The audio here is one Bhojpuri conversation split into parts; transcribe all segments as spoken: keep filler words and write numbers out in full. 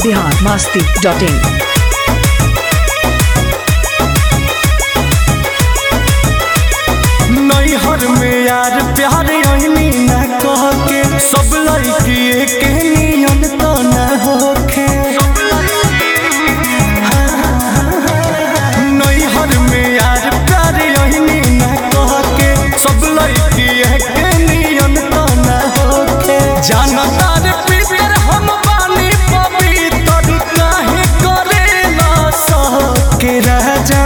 बिहार मस्ती डॉट इन। नैहर में यार प्यार अहनी न कह के सब लड़की के नियन तो न होखे। नैहर में यार प्यार अहनी न कह के सब लड़की के नियन तो न होखे। जानता रे पीतर हम बानी पवित्र काहे करेला सके राजा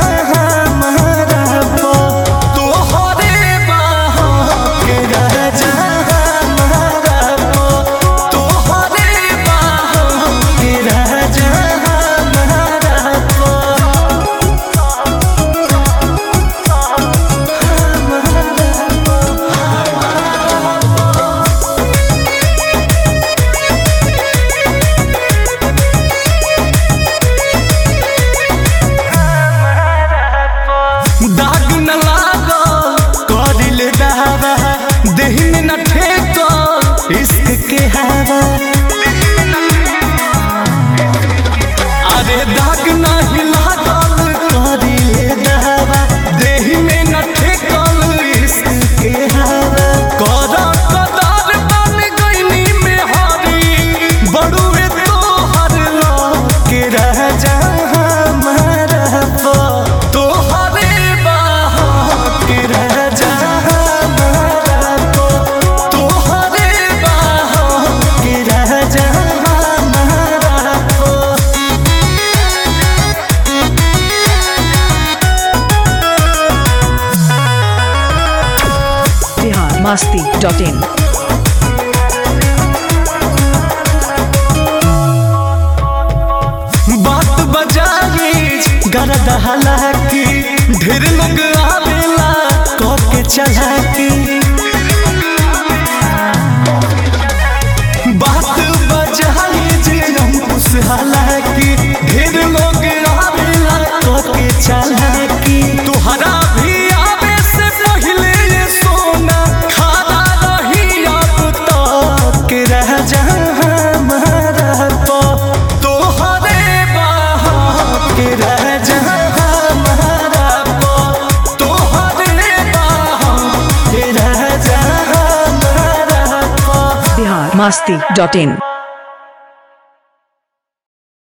अरे दाग नहीं लागल करिले दावा देहि में न ठेकल इश्क के हवा। कर कदार बन गईनी में हरी बड़ुए तोहर के राजा हमारा तोहरे बाह के राजा हमारा तोहरे बाह के राजा मस्ती डॉट इन। बात बजाई गरद हालाकी ढेर लोग आवेला कह के चलाकी। बात बजाई अंकुश हालाकी ढेर लोग आवेला कह के चलाकी। तुहरा भी आवे से पहले ये सोना खादा रही अब तक के राजा हमारा तो तोहरे बाह के राजा हमारा तो तोहरे बाह के राजा हमारा। बिहार मस्ती डॉट इन।